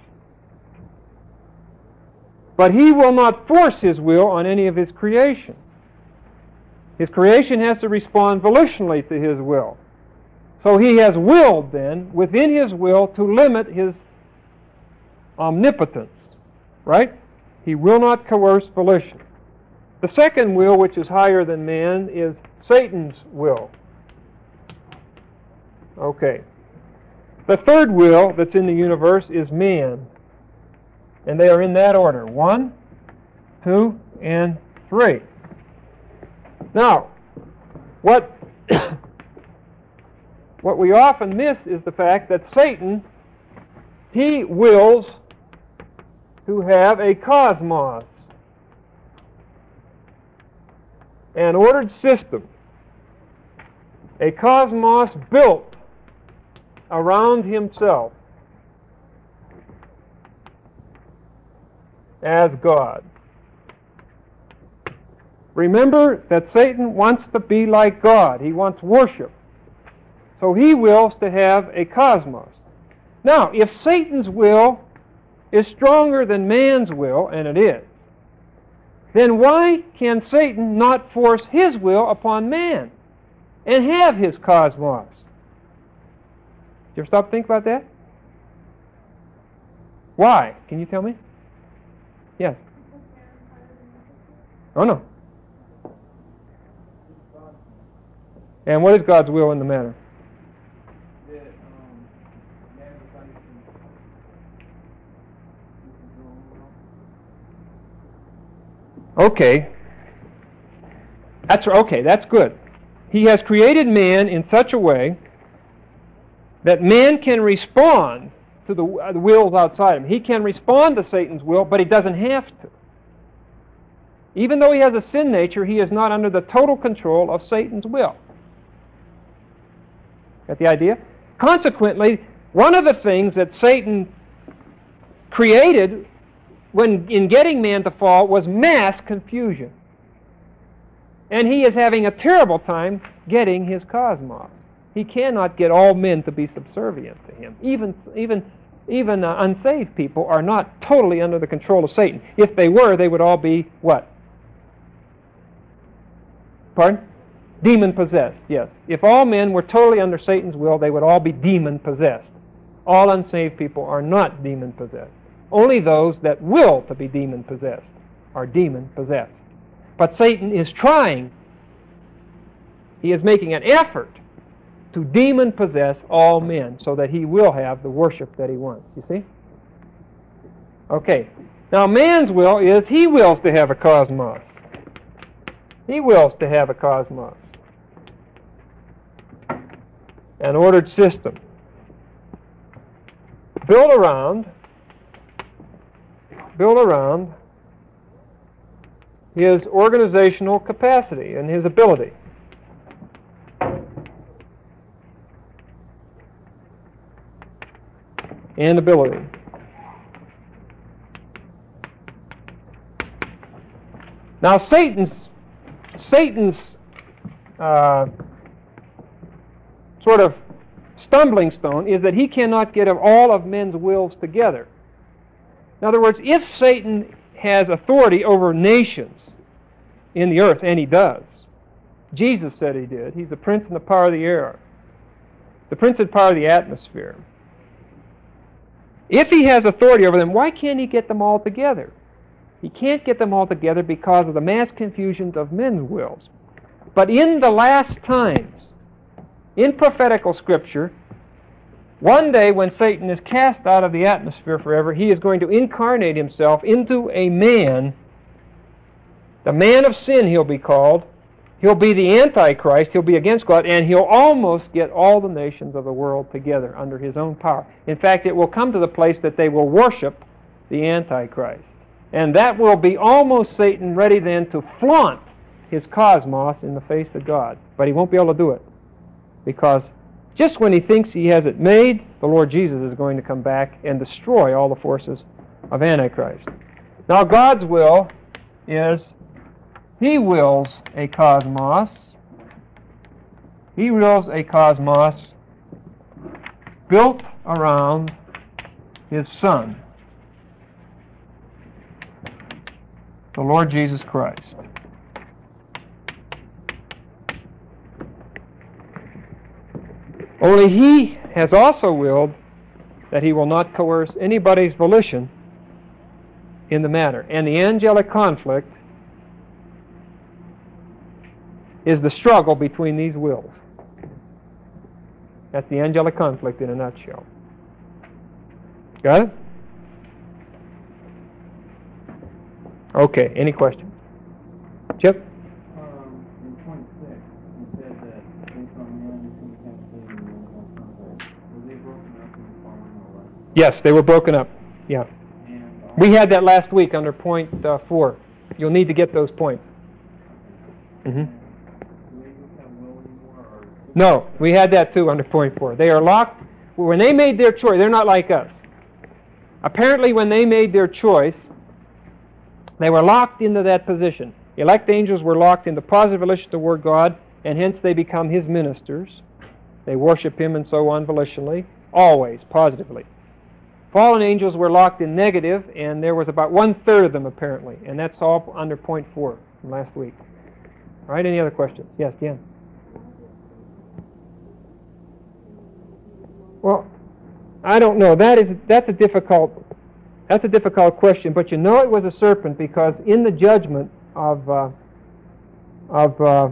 But He will not force His will on any of His creation. His creation has to respond volitionally to His will. So He has willed, then, within His will, to limit His omnipotence. Right? He will not coerce volition. The second will, which is higher than man, is Satan's will. Okay. The third will that's in the universe is man. And they are in that order. One, two, and three. Now, what, what we often miss is the fact that Satan, he wills to have a cosmos, an ordered system, a cosmos built around himself as God. Remember that Satan wants to be like God. He wants worship. So he wills to have a cosmos. Now, if Satan's will is stronger than man's will, and it is, then why can Satan not force his will upon man and have his cosmos? Did you ever stop to think about that? Why? Can you tell me? Yes. Oh, no. And what is God's will in the matter? Okay. That's okay, that's good. He has created man in such a way that man can respond to the, uh, the wills outside him. He can respond to Satan's will, but he doesn't have to. Even though he has a sin nature, he is not under the total control of Satan's will. Got the idea? Consequently, one of the things that Satan created when in getting man to fall was mass confusion. And he is having a terrible time getting his cosmos. He cannot get all men to be subservient to him. Even even even uh, unsaved people are not totally under the control of Satan. If they were, they would all be what? Pardon? Demon-possessed, yes. If all men were totally under Satan's will, they would all be demon-possessed. All unsaved people are not demon-possessed. Only those that will to be demon-possessed are demon-possessed. But Satan is trying, he is making an effort to demon-possess all men so that he will have the worship that he wants. You see? Okay. Now man's will is he wills to have a cosmos. He wills to have a cosmos. An ordered system. Built around built around his organizational capacity and his ability. and ability. Now Satan's Satan's uh, sort of stumbling stone is that he cannot get all of men's wills together. In other words, if Satan has authority over nations in the earth, and he does, Jesus said he did. He's the prince and the power of the air, the prince and power of the atmosphere. If he has authority over them, why can't he get them all together? He can't get them all together because of the mass confusions of men's wills. But in the last times, in prophetical scripture, one day when Satan is cast out of the atmosphere forever, he is going to incarnate himself into a man, the man of sin he'll be called. He'll be the Antichrist, he'll be against God, and he'll almost get all the nations of the world together under his own power. In fact, it will come to the place that they will worship the Antichrist. And that will be almost Satan ready then to flaunt his cosmos in the face of God. But he won't be able to do it. Because just when he thinks he has it made, the Lord Jesus is going to come back and destroy all the forces of Antichrist. Now God's will is, he wills a cosmos. He wills a cosmos built around his Son, the Lord Jesus Christ. Only he has also willed that he will not coerce anybody's volition in the matter. And the angelic conflict is the struggle between these wills. That's the angelic conflict in a nutshell. Got it? Okay, any questions? Chip? Um, in point six, you said that based on man, you can't see the angelic conflict. Were they broken up in the following or what? Yes, they were broken up. Yeah. And also, We had that last week under point uh, four. You'll need to get those points. Mm-hmm. do they just have will anymore, or No, we had that too under point four. They are locked. When they made their choice, they're not like us. Apparently, when they made their choice, they were locked into that position. Elect angels were locked into positive relation toward God, and hence they become his ministers. They worship him and so on volitionally, always, positively. Fallen angels were locked in negative, and there was about one-third of them apparently, and that's all under point four from last week. All right, any other questions? Yes, Jan? Well, I don't know. That is, that's a difficult That's a difficult question, but you know it was a serpent because in the judgment of uh, of uh,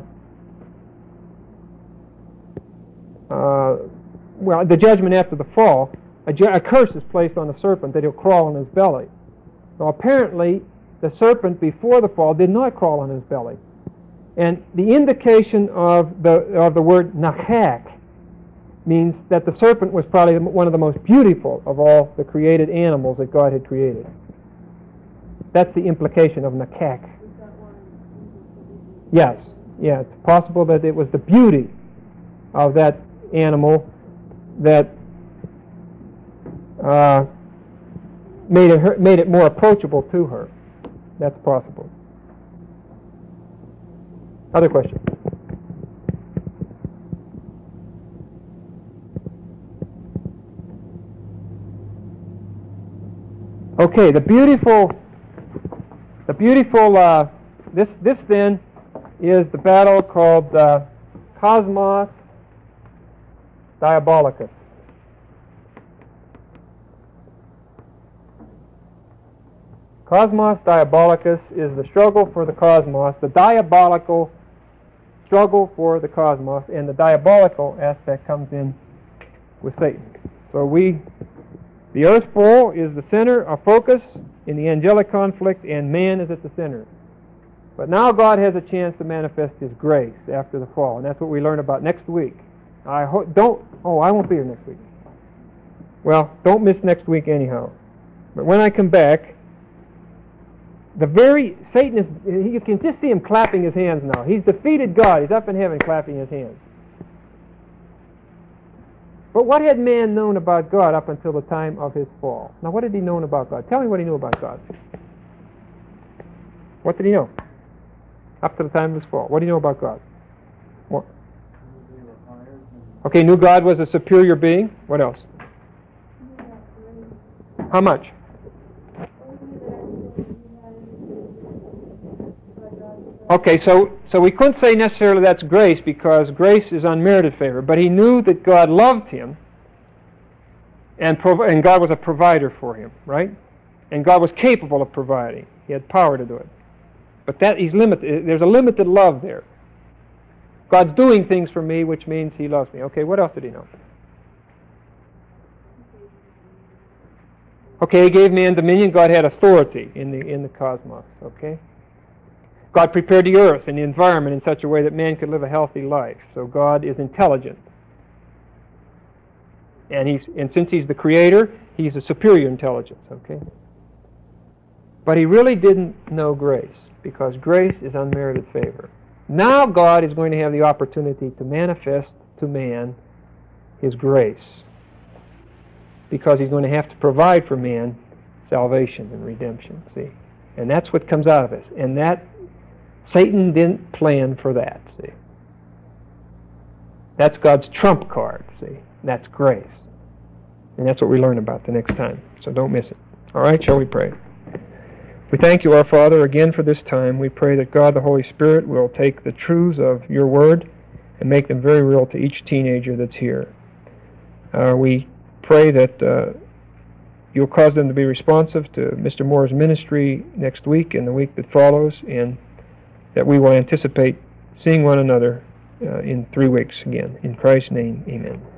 uh, well, the judgment after the fall, a, ju- a curse is placed on the serpent that he'll crawl on his belly. Now, apparently, the serpent before the fall did not crawl on his belly, and the indication of the of the word nachak means that the serpent was probably one of the most beautiful of all the created animals that God had created. That's the implication of nakak. Yes, yeah, it's possible that it was the beauty of that animal that uh, made it her, made it more approachable to her. That's possible. Other questions? Okay, the beautiful, the beautiful, uh, this, this then is the battle called uh, Cosmos Diabolicus. Cosmos Diabolicus is the struggle for the cosmos, the diabolical struggle for the cosmos, and the diabolical aspect comes in with Satan. So we... The earth bowl is the center of focus in the angelic conflict, and man is at the center. But now God has a chance to manifest his grace after the fall, and that's what we learn about next week. I ho- don't. Oh, I won't be here next week. Well, don't miss next week anyhow. But when I come back, the very Satan is. You can just see him clapping his hands now. He's defeated God. He's up in heaven clapping his hands. But what had man known about God up until the time of his fall? Now, what had he known about God? Tell me what he knew about God. What did he know? Up to the time of his fall. What do you know about God? What? Okay, knew God was a superior being. What else? How much? Okay, so so we couldn't say necessarily that's grace because grace is unmerited favor, but he knew that God loved him and prov- and God was a provider for him, right? And God was capable of providing. He had power to do it. But that he's limited. There's a limited love there. God's doing things for me, which means he loves me. Okay, what else did he know? Okay, he gave man dominion. God had authority in the in the cosmos. Okay. God prepared the earth and the environment in such a way that man could live a healthy life. So God is intelligent. And he's and since he's the creator, he's a superior intelligence, okay? But he really didn't know grace, because grace is unmerited favor. Now God is going to have the opportunity to manifest to man his grace, because he's going to have to provide for man salvation and redemption, see? And that's what comes out of it. And that Satan didn't plan for that, see. That's God's trump card, see. That's grace. And that's what we learn about the next time. So don't miss it. All right, shall we pray? We thank you, our Father, again for this time. We pray that God, the Holy Spirit, will take the truths of your word and make them very real to each teenager that's here. Uh, we pray that uh, you'll cause them to be responsive to Mister Moore's ministry next week and the week that follows, and that we will anticipate seeing one another uh, in three weeks again. In Christ's name, amen.